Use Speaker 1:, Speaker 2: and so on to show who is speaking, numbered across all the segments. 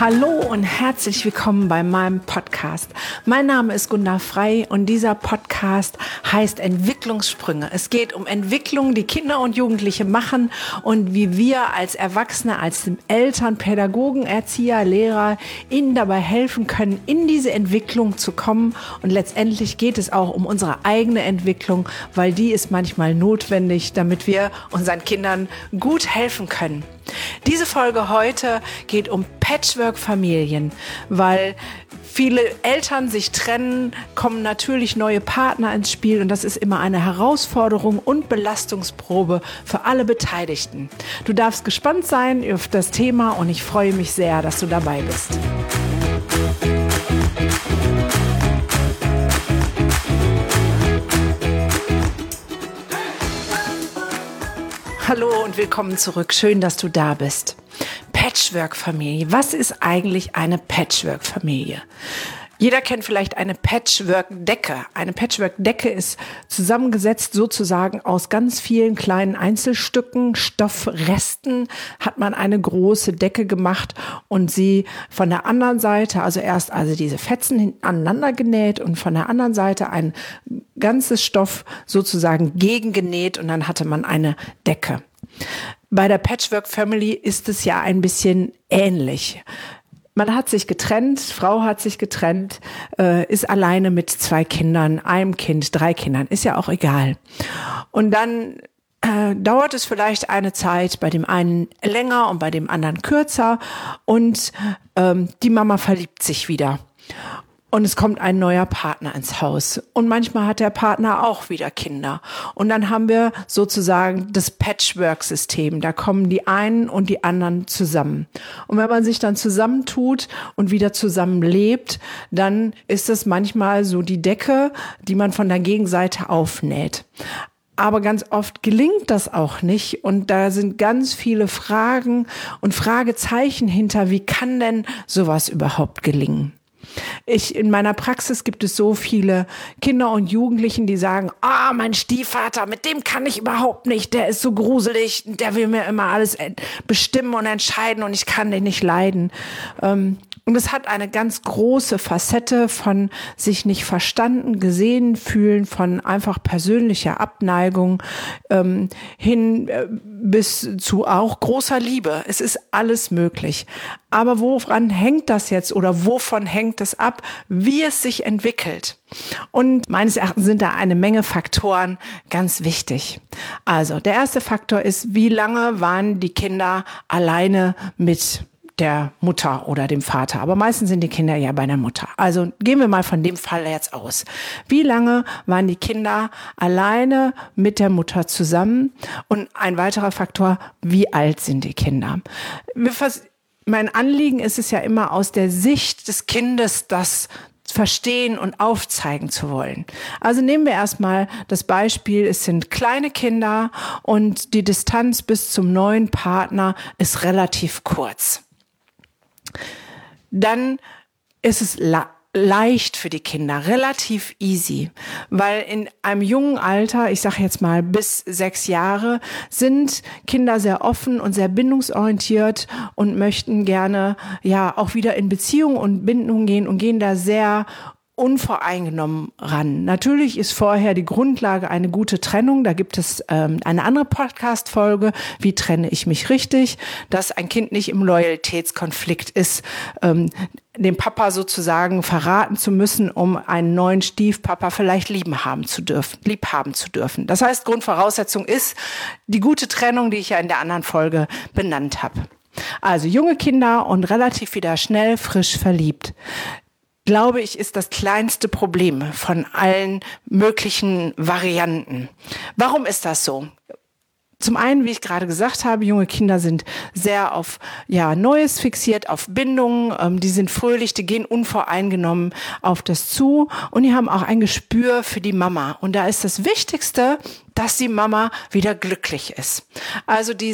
Speaker 1: Hallo und herzlich willkommen bei meinem Podcast. Mein Name ist Gunda Frei und dieser Podcast heißt Entwicklungssprünge. Es geht um Entwicklung, die Kinder und Jugendliche machen und wie wir als Erwachsene, als Eltern, Pädagogen, Erzieher, Lehrer ihnen dabei helfen können, in diese Entwicklung zu kommen. Und letztendlich geht es auch um unsere eigene Entwicklung, weil die ist manchmal notwendig, damit wir unseren Kindern gut helfen können. Diese Folge heute geht um Patchwork-Familien, weil viele Eltern sich trennen, kommen natürlich neue Partner ins Spiel und das ist immer eine Herausforderung und Belastungsprobe für alle Beteiligten. Du darfst gespannt sein auf das Thema und ich freue mich sehr, dass du dabei bist. Hallo und willkommen zurück. Schön, dass du da bist. Patchwork-Familie. Was ist eigentlich eine Patchwork-Familie? Jeder kennt vielleicht eine Patchwork-Decke. Eine Patchwork-Decke ist zusammengesetzt sozusagen aus ganz vielen kleinen Einzelstücken, Stoffresten, hat man eine große Decke gemacht und sie von der anderen Seite, also erst diese Fetzen aneinander genäht und von der anderen Seite ein ganzes Stoff sozusagen gegengenäht und dann hatte man eine Decke. Bei der Patchwork-Family ist es ja ein bisschen ähnlich. Man hat sich getrennt, Frau hat sich getrennt, ist alleine mit 2 Kindern, einem Kind, 3 Kindern, ist ja auch egal. Und dann dauert es vielleicht eine Zeit, bei dem einen länger und bei dem anderen kürzer und die Mama verliebt sich wieder. Und es kommt ein neuer Partner ins Haus. Und manchmal hat der Partner auch wieder Kinder. Und dann haben wir sozusagen das Patchwork-System. Da kommen die einen und die anderen zusammen. Und wenn man sich dann zusammentut und wieder zusammenlebt, dann ist es manchmal so die Decke, die man von der Gegenseite aufnäht. Aber ganz oft gelingt das auch nicht und da sind ganz viele Fragen und Fragezeichen hinter, wie kann denn sowas überhaupt gelingen? In meiner Praxis gibt es so viele Kinder und Jugendlichen, die sagen, mein Stiefvater, mit dem kann ich überhaupt nicht, der ist so gruselig, der will mir immer alles bestimmen und entscheiden und ich kann den nicht leiden. Und es hat eine ganz große Facette von sich nicht verstanden, gesehen, fühlen, von einfach persönlicher Abneigung hin bis zu auch großer Liebe. Es ist alles möglich. Aber woran hängt das jetzt oder wovon hängt es ab, wie es sich entwickelt? Und meines Erachtens sind da eine Menge Faktoren ganz wichtig. Also der erste Faktor ist, wie lange waren die Kinder alleine mit der Mutter oder dem Vater. Aber meistens sind die Kinder ja bei der Mutter. Also gehen wir mal von dem Fall jetzt aus. Wie lange waren die Kinder alleine mit der Mutter zusammen? Und ein weiterer Faktor, wie alt sind die Kinder? Mein Anliegen ist es ja immer aus der Sicht des Kindes, das verstehen und aufzeigen zu wollen. Also nehmen wir erstmal das Beispiel, es sind kleine Kinder und die Distanz bis zum neuen Partner ist relativ kurz. Dann ist es leicht für die Kinder, relativ easy, weil in einem jungen Alter, ich sage jetzt mal bis 6 Jahre, sind Kinder sehr offen und sehr bindungsorientiert und möchten gerne auch wieder in Beziehung und Bindung gehen und gehen da sehr unvoreingenommen ran. Natürlich ist vorher die Grundlage eine gute Trennung. Da gibt es eine andere Podcast-Folge, wie trenne ich mich richtig, dass ein Kind nicht im Loyalitätskonflikt ist, dem Papa sozusagen verraten zu müssen, um einen neuen Stiefpapa vielleicht lieb haben zu dürfen. Das heißt, Grundvoraussetzung ist die gute Trennung, die ich ja in der anderen Folge benannt habe. Also junge Kinder und relativ wieder schnell frisch verliebt. Glaube ich, ist das kleinste Problem von allen möglichen Varianten. Warum ist das so? Zum einen, wie ich gerade gesagt habe, junge Kinder sind sehr auf Neues fixiert, auf Bindungen, die sind fröhlich, die gehen unvoreingenommen auf das zu und die haben auch ein Gespür für die Mama. Und da ist das Wichtigste, dass die Mama wieder glücklich ist. Also die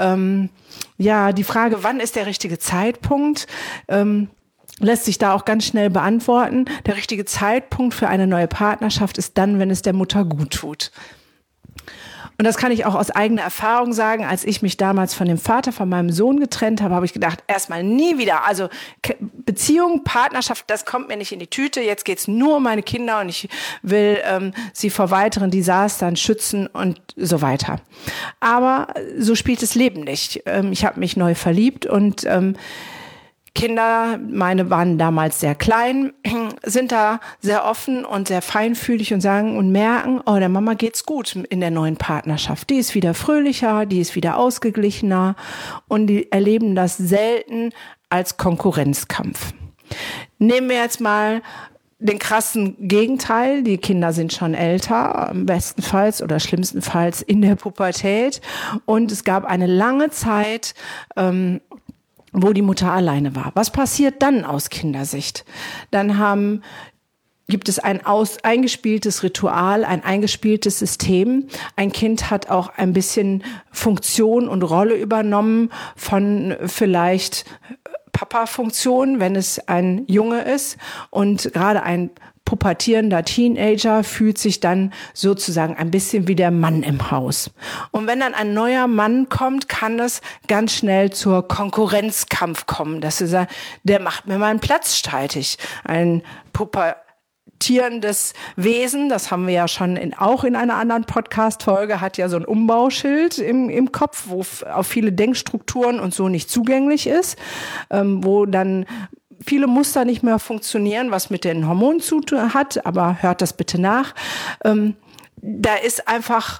Speaker 1: Frage, wann ist der richtige Zeitpunkt, lässt sich da auch ganz schnell beantworten. Der richtige Zeitpunkt für eine neue Partnerschaft ist dann, wenn es der Mutter gut tut. Und das kann ich auch aus eigener Erfahrung sagen. Als ich mich damals von dem Vater von meinem Sohn getrennt habe, habe ich gedacht, erstmal nie wieder. Also Beziehung, Partnerschaft, das kommt mir nicht in die Tüte. Jetzt geht's nur um meine Kinder und ich will sie vor weiteren Desastern schützen und so weiter. Aber so spielt das Leben nicht. Ich habe mich neu verliebt und Kinder, meine waren damals sehr klein, sind da sehr offen und sehr feinfühlig und sagen und merken, oh, der Mama geht's gut in der neuen Partnerschaft. Die ist wieder fröhlicher, die ist wieder ausgeglichener und die erleben das selten als Konkurrenzkampf. Nehmen wir jetzt mal den krassen Gegenteil. Die Kinder sind schon älter, bestenfalls oder schlimmstenfalls in der Pubertät. Und es gab eine lange Zeit, wo die Mutter alleine war. Was passiert dann aus Kindersicht? Dann gibt es ein eingespieltes Ritual, ein eingespieltes System. Ein Kind hat auch ein bisschen Funktion und Rolle übernommen von vielleicht Papa-Funktion, wenn es ein Junge ist. Und gerade ein pubertierender Teenager fühlt sich dann sozusagen ein bisschen wie der Mann im Haus. Und wenn dann ein neuer Mann kommt, kann es ganz schnell zur Konkurrenzkampf kommen, dass sie sagen, der macht mir meinen Platz streitig. Ein pubertierendes Wesen, das haben wir ja schon auch in einer anderen Podcast-Folge, hat ja so ein Umbauschild im Kopf, wo auf viele Denkstrukturen und so nicht zugänglich ist, wo dann viele Muster nicht mehr funktionieren, was mit den Hormonen zu tun hat, aber hört das bitte nach. Da ist einfach,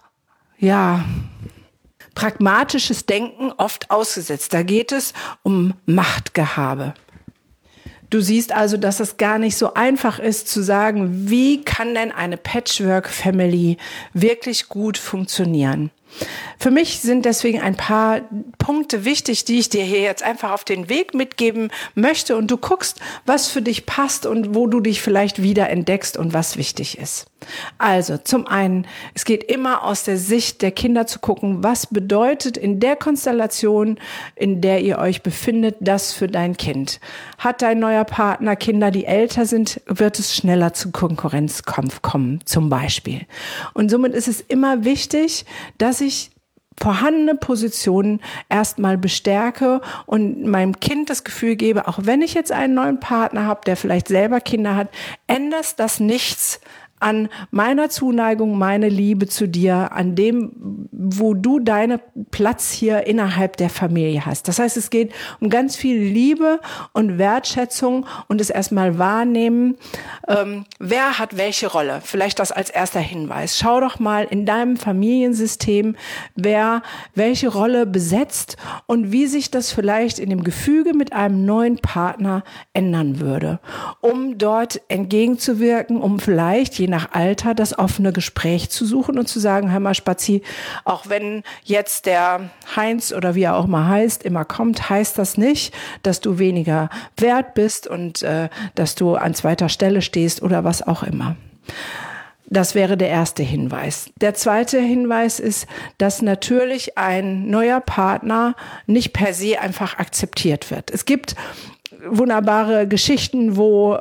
Speaker 1: pragmatisches Denken oft ausgesetzt. Da geht es um Machtgehabe. Du siehst also, dass es gar nicht so einfach ist zu sagen, wie kann denn eine Patchwork-Family wirklich gut funktionieren? Für mich sind deswegen ein paar Punkte wichtig, die ich dir hier jetzt einfach auf den Weg mitgeben möchte und du guckst, was für dich passt und wo du dich vielleicht wieder entdeckst und was wichtig ist. Also zum einen, es geht immer aus der Sicht der Kinder zu gucken, was bedeutet in der Konstellation, in der ihr euch befindet, das für dein Kind. Hat dein neuer Partner Kinder, die älter sind, wird es schneller zu Konkurrenzkampf kommen, zum Beispiel. Und somit ist es immer wichtig, dass ich vorhandene Positionen erstmal bestärke und meinem Kind das Gefühl gebe, auch wenn ich jetzt einen neuen Partner habe, der vielleicht selber Kinder hat, ändert das nichts an meiner Zuneigung, meine Liebe zu dir, an dem, wo du deinen Platz hier innerhalb der Familie hast. Das heißt, es geht um ganz viel Liebe und Wertschätzung und es erstmal wahrnehmen, wer hat welche Rolle. Vielleicht das als erster Hinweis. Schau doch mal in deinem Familiensystem, wer welche Rolle besetzt und wie sich das vielleicht in dem Gefüge mit einem neuen Partner ändern würde, um dort entgegenzuwirken, um vielleicht je nach Alter das offene Gespräch zu suchen und zu sagen, hör mal Spazi, auch wenn jetzt der Heinz oder wie er auch mal heißt, immer kommt, heißt das nicht, dass du weniger wert bist und dass du an zweiter Stelle stehst oder was auch immer. Das wäre der erste Hinweis. Der zweite Hinweis ist, dass natürlich ein neuer Partner nicht per se einfach akzeptiert wird. Es gibt wunderbare Geschichten, wo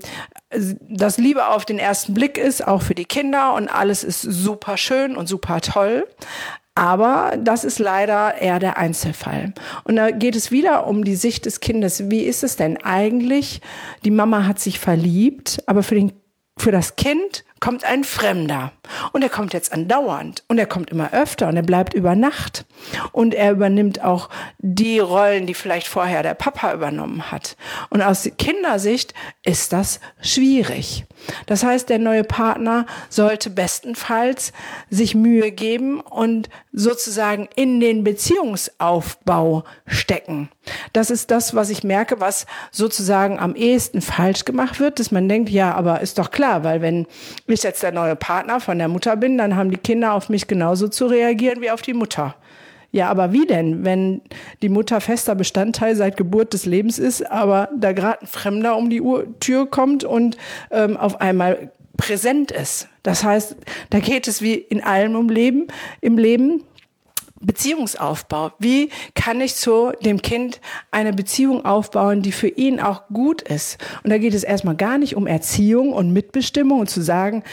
Speaker 1: das Liebe auf den ersten Blick ist, auch für die Kinder und alles ist super schön und super toll. Aber das ist leider eher der Einzelfall. Und da geht es wieder um die Sicht des Kindes. Wie ist es denn eigentlich? Die Mama hat sich verliebt, aber für das Kind kommt ein Fremder. Und er kommt jetzt andauernd. Und er kommt immer öfter und er bleibt über Nacht. Und er übernimmt auch die Rollen, die vielleicht vorher der Papa übernommen hat. Und aus Kindersicht ist das schwierig. Das heißt, der neue Partner sollte bestenfalls sich Mühe geben und sozusagen in den Beziehungsaufbau stecken. Das ist das, was ich merke, was sozusagen am ehesten falsch gemacht wird, dass man denkt, ja, aber ist doch klar, weil wenn ich jetzt der neue Partner von der Mutter bin, dann haben die Kinder auf mich genauso zu reagieren wie auf die Mutter. Ja, aber wie denn, wenn die Mutter fester Bestandteil seit Geburt des Lebens ist, aber da gerade ein Fremder um die Tür kommt und auf einmal präsent ist? Das heißt, da geht es wie in allem im Leben. Beziehungsaufbau. Wie kann ich zu dem Kind eine Beziehung aufbauen, die für ihn auch gut ist? Und da geht es erstmal gar nicht um Erziehung und Mitbestimmung und zu sagen,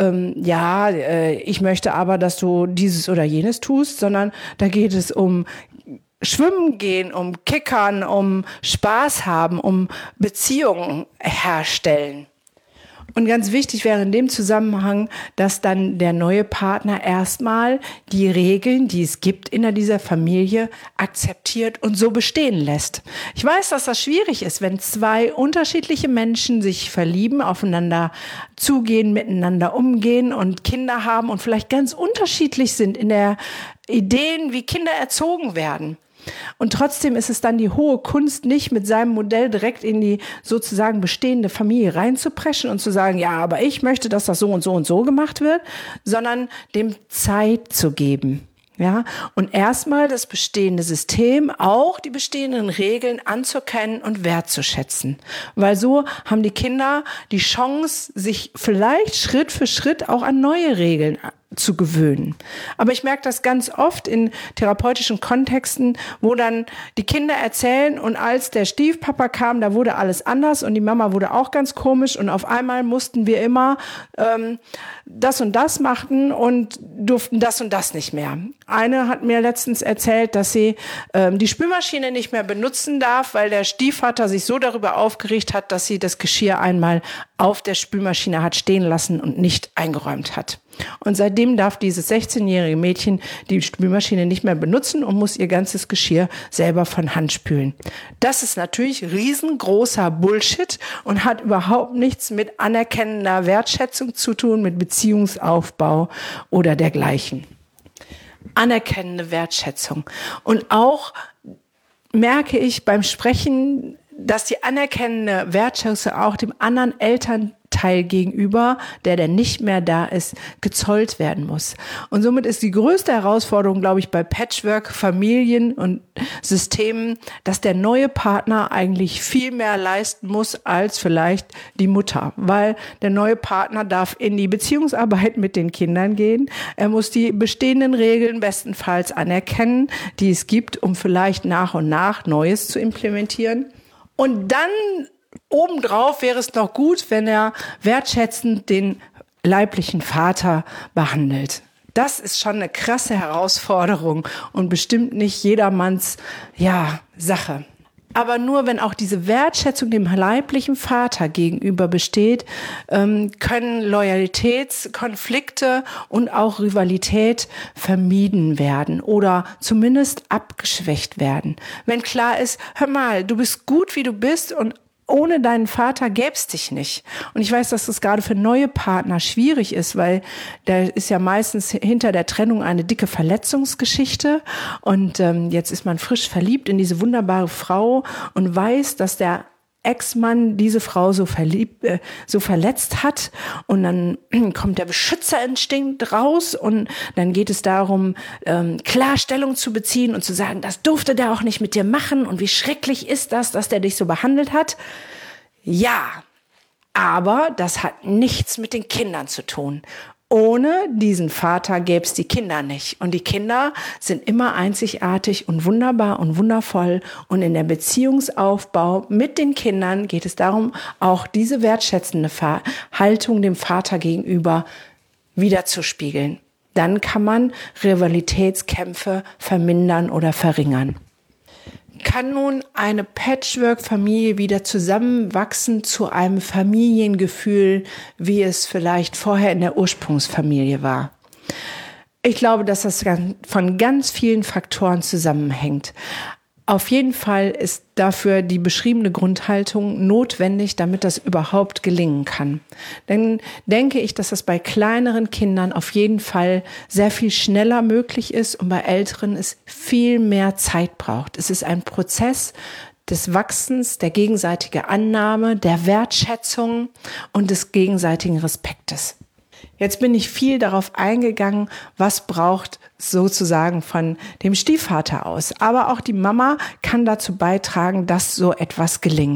Speaker 1: ich möchte aber, dass du dieses oder jenes tust, sondern da geht es um Schwimmen gehen, um Kickern, um Spaß haben, um Beziehungen herstellen. Und ganz wichtig wäre in dem Zusammenhang, dass dann der neue Partner erstmal die Regeln, die es gibt in dieser Familie, akzeptiert und so bestehen lässt. Ich weiß, dass das schwierig ist, wenn zwei unterschiedliche Menschen sich verlieben, aufeinander zugehen, miteinander umgehen und Kinder haben und vielleicht ganz unterschiedlich sind in der Ideen, wie Kinder erzogen werden. Und trotzdem ist es dann die hohe Kunst, nicht mit seinem Modell direkt in die sozusagen bestehende Familie reinzupreschen und zu sagen, ja, aber ich möchte, dass das so und so und so gemacht wird, sondern dem Zeit zu geben. Ja, und erstmal das bestehende System, auch die bestehenden Regeln anzuerkennen und wertzuschätzen. Weil so haben die Kinder die Chance, sich vielleicht Schritt für Schritt auch an neue Regeln zu gewöhnen. Aber ich merke das ganz oft in therapeutischen Kontexten, wo dann die Kinder erzählen und als der Stiefpapa kam, da wurde alles anders und die Mama wurde auch ganz komisch und auf einmal mussten wir immer das und das machen und durften das und das nicht mehr. Eine hat mir letztens erzählt, dass sie die Spülmaschine nicht mehr benutzen darf, weil der Stiefvater sich so darüber aufgeregt hat, dass sie das Geschirr einmal auf der Spülmaschine hat stehen lassen und nicht eingeräumt hat. Und seitdem darf dieses 16-jährige Mädchen die Spülmaschine nicht mehr benutzen und muss ihr ganzes Geschirr selber von Hand spülen. Das ist natürlich riesengroßer Bullshit und hat überhaupt nichts mit anerkennender Wertschätzung zu tun, mit Beziehungsaufbau oder dergleichen. Anerkennende Wertschätzung. Und auch merke ich beim Sprechen, dass die anerkennende Wertschätzung auch dem anderen Elternteil gegenüber, der nicht mehr da ist, gezollt werden muss. Und somit ist die größte Herausforderung, glaube ich, bei Patchwork, Familien und Systemen, dass der neue Partner eigentlich viel mehr leisten muss als vielleicht die Mutter. Weil der neue Partner darf in die Beziehungsarbeit mit den Kindern gehen. Er muss die bestehenden Regeln bestenfalls anerkennen, die es gibt, um vielleicht nach und nach Neues zu implementieren. Und dann obendrauf wäre es noch gut, wenn er wertschätzend den leiblichen Vater behandelt. Das ist schon eine krasse Herausforderung und bestimmt nicht jedermanns, Sache. Aber nur wenn auch diese Wertschätzung dem leiblichen Vater gegenüber besteht, können Loyalitätskonflikte und auch Rivalität vermieden werden oder zumindest abgeschwächt werden. Wenn klar ist, hör mal, du bist gut, wie du bist und ohne deinen Vater gäb's dich nicht. Und ich weiß, dass das gerade für neue Partner schwierig ist, weil da ist ja meistens hinter der Trennung eine dicke Verletzungsgeschichte. Und jetzt ist man frisch verliebt in diese wunderbare Frau und weiß, dass der Ex-Mann diese Frau so verletzt hat und dann kommt der Beschützerinstinkt raus und dann geht es darum, klar Stellung zu beziehen und zu sagen, das durfte der auch nicht mit dir machen und wie schrecklich ist das, dass der dich so behandelt hat. Ja, aber das hat nichts mit den Kindern zu tun. Ohne diesen Vater gäbe es die Kinder nicht. Und die Kinder sind immer einzigartig und wunderbar und wundervoll. Und in der Beziehungsaufbau mit den Kindern geht es darum, auch diese wertschätzende Haltung dem Vater gegenüber wiederzuspiegeln. Dann kann man Rivalitätskämpfe vermindern oder verringern. Kann nun eine Patchwork-Familie wieder zusammenwachsen zu einem Familiengefühl, wie es vielleicht vorher in der Ursprungsfamilie war? Ich glaube, dass das von ganz vielen Faktoren zusammenhängt. Auf jeden Fall ist dafür die beschriebene Grundhaltung notwendig, damit das überhaupt gelingen kann. Dann denke ich, dass das bei kleineren Kindern auf jeden Fall sehr viel schneller möglich ist und bei älteren es viel mehr Zeit braucht. Es ist ein Prozess des Wachsens, der gegenseitigen Annahme, der Wertschätzung und des gegenseitigen Respektes. Jetzt bin ich viel darauf eingegangen, was braucht sozusagen von dem Stiefvater aus. Aber auch die Mama kann dazu beitragen, dass so etwas gelingt.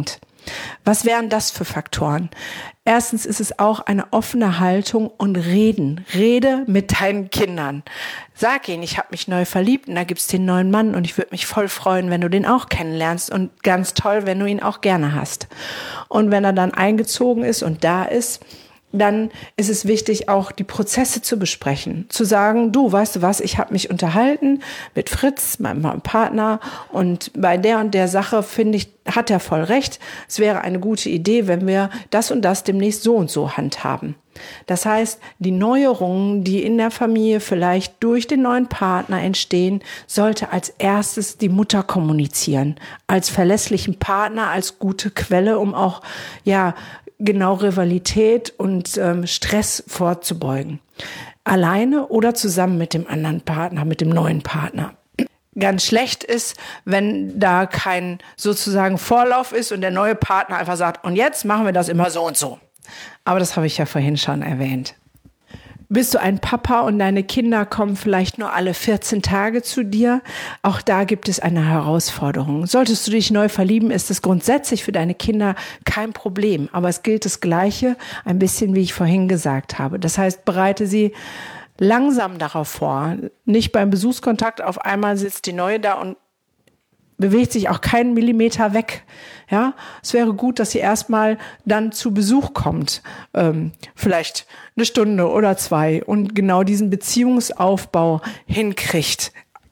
Speaker 1: Was wären das für Faktoren? Erstens ist es auch eine offene Haltung und Reden. Rede mit deinen Kindern. Sag ihnen, ich habe mich neu verliebt und da gibt's den neuen Mann und ich würde mich voll freuen, wenn du den auch kennenlernst und ganz toll, wenn du ihn auch gerne hast. Und wenn er dann eingezogen ist und da ist, dann ist es wichtig, auch die Prozesse zu besprechen. Zu sagen, du, weißt du was, ich habe mich unterhalten mit Fritz, meinem Partner, und bei der und der Sache, finde ich, hat er voll recht. Es wäre eine gute Idee, wenn wir das und das demnächst so und so handhaben. Das heißt, die Neuerungen, die in der Familie vielleicht durch den neuen Partner entstehen, sollte als erstes die Mutter kommunizieren. Als verlässlichen Partner, als gute Quelle, um auch, genau Rivalität und Stress vorzubeugen. Alleine oder zusammen mit dem anderen Partner, mit dem neuen Partner. Ganz schlecht ist, wenn da kein sozusagen Vorlauf ist und der neue Partner einfach sagt, und jetzt machen wir das immer so und so. Aber das habe ich ja vorhin schon erwähnt. Bist du ein Papa und deine Kinder kommen vielleicht nur alle 14 Tage zu dir? Auch da gibt es eine Herausforderung. Solltest du dich neu verlieben, ist es grundsätzlich für deine Kinder kein Problem. Aber es gilt das Gleiche, ein bisschen wie ich vorhin gesagt habe. Das heißt, bereite sie langsam darauf vor. Nicht beim Besuchskontakt auf einmal sitzt die Neue da und bewegt sich auch keinen Millimeter weg. Ja, es wäre gut, dass sie erstmal dann zu Besuch kommt, vielleicht eine Stunde oder 2 und genau diesen Beziehungsaufbau hinkriegt.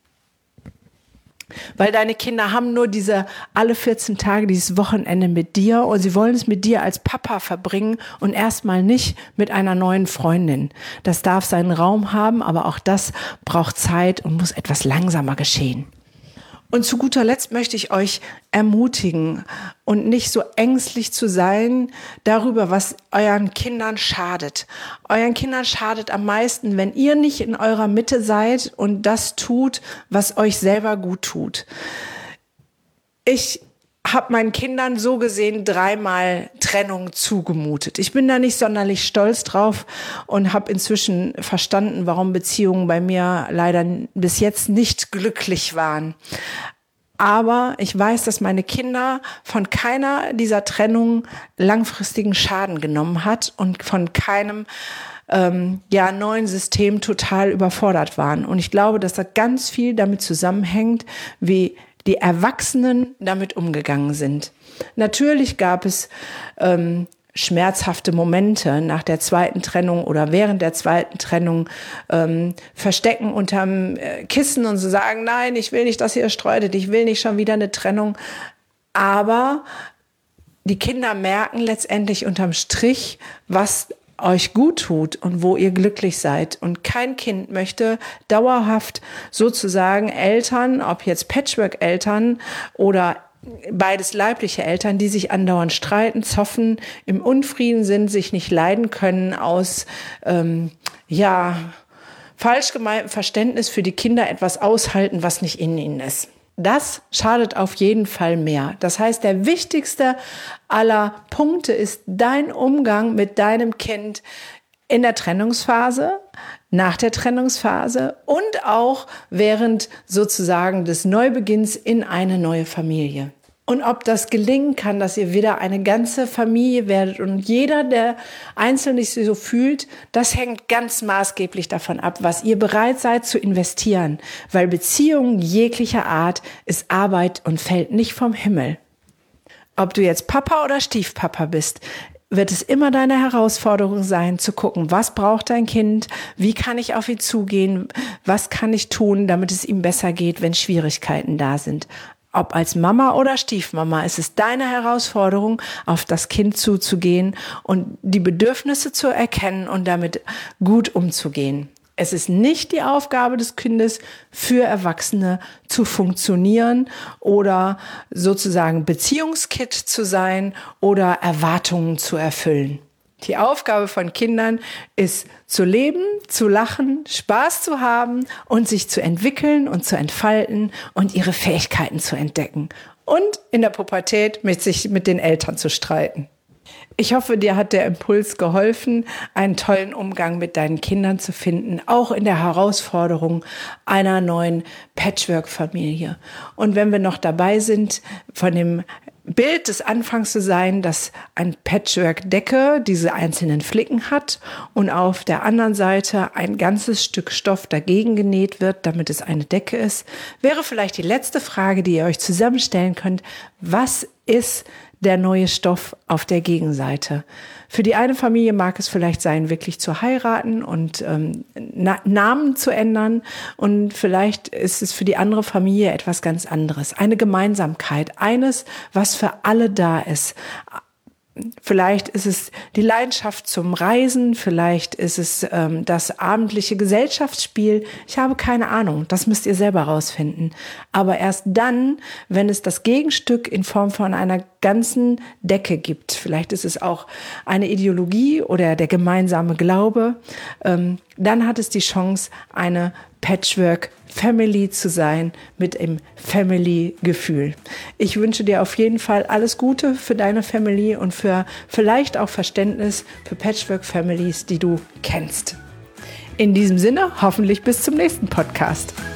Speaker 1: Weil deine Kinder haben nur alle 14 Tage dieses Wochenende mit dir und sie wollen es mit dir als Papa verbringen und erstmal nicht mit einer neuen Freundin. Das darf seinen Raum haben, aber auch das braucht Zeit und muss etwas langsamer geschehen. Und zu guter Letzt möchte ich euch ermutigen und nicht so ängstlich zu sein darüber, was euren Kindern schadet. Euren Kindern schadet am meisten, wenn ihr nicht in eurer Mitte seid und das tut, was euch selber gut tut. Ich habe meinen Kindern so gesehen 3-mal Trennung zugemutet. Ich bin da nicht sonderlich stolz drauf und habe inzwischen verstanden, warum Beziehungen bei mir leider bis jetzt nicht glücklich waren. Aber ich weiß, dass meine Kinder von keiner dieser Trennungen langfristigen Schaden genommen hat und von keinem neuen System total überfordert waren. Und ich glaube, dass das ganz viel damit zusammenhängt, wie die Erwachsenen damit umgegangen sind. Natürlich gab es schmerzhafte Momente nach der zweiten Trennung oder während der zweiten Trennung, verstecken unterm Kissen und so sagen, nein, ich will nicht, dass ihr streitet, ich will nicht schon wieder eine Trennung. Aber die Kinder merken letztendlich unterm Strich, was euch gut tut und wo ihr glücklich seid. Und kein Kind möchte dauerhaft sozusagen Eltern, ob jetzt Patchwork-Eltern oder beides leibliche Eltern, die sich andauernd streiten, zoffen, im Unfrieden sind, sich nicht leiden können, aus falsch gemeintem Verständnis für die Kinder etwas aushalten, was nicht in ihnen ist. Das schadet auf jeden Fall mehr. Das heißt, der wichtigste aller Punkte ist dein Umgang mit deinem Kind in der Trennungsphase, nach der Trennungsphase und auch während sozusagen des Neubeginns in eine neue Familie. Und ob das gelingen kann, dass ihr wieder eine ganze Familie werdet und jeder, der einzeln sich so fühlt, das hängt ganz maßgeblich davon ab, was ihr bereit seid zu investieren. Weil Beziehung jeglicher Art ist Arbeit und fällt nicht vom Himmel. Ob du jetzt Papa oder Stiefpapa bist, wird es immer deine Herausforderung sein, zu gucken, was braucht dein Kind, wie kann ich auf ihn zugehen, was kann ich tun, damit es ihm besser geht, wenn Schwierigkeiten da sind. Ob als Mama oder Stiefmama, ist es deine Herausforderung, auf das Kind zuzugehen und die Bedürfnisse zu erkennen und damit gut umzugehen. Es ist nicht die Aufgabe des Kindes, für Erwachsene zu funktionieren oder sozusagen Beziehungskit zu sein oder Erwartungen zu erfüllen. Die Aufgabe von Kindern ist zu leben, zu lachen, Spaß zu haben und sich zu entwickeln und zu entfalten und ihre Fähigkeiten zu entdecken und in der Pubertät mit den Eltern zu streiten. Ich hoffe, dir hat der Impuls geholfen, einen tollen Umgang mit deinen Kindern zu finden, auch in der Herausforderung einer neuen Patchwork-Familie. Und wenn wir noch dabei sind, von dem Bild des Anfangs zu sein, dass ein Patchwork-Decke diese einzelnen Flicken hat und auf der anderen Seite ein ganzes Stück Stoff dagegen genäht wird, damit es eine Decke ist, wäre vielleicht die letzte Frage, die ihr euch zusammenstellen könnt. Was ist der neue Stoff auf der Gegenseite? Für die eine Familie mag es vielleicht sein, wirklich zu heiraten und Namen zu ändern. Und vielleicht ist es für die andere Familie etwas ganz anderes. Eine Gemeinsamkeit, eines, was für alle da ist. Vielleicht ist es die Leidenschaft zum Reisen, vielleicht ist es das abendliche Gesellschaftsspiel. Ich habe keine Ahnung, das müsst ihr selber rausfinden. Aber erst dann, wenn es das Gegenstück in Form von einer ganzen Decke gibt, vielleicht ist es auch eine Ideologie oder der gemeinsame Glaube, dann hat es die Chance, eine Patchwork-Family zu sein mit dem Family-Gefühl. Ich wünsche dir auf jeden Fall alles Gute für deine Family und für vielleicht auch Verständnis für Patchwork-Families, die du kennst. In diesem Sinne, hoffentlich bis zum nächsten Podcast.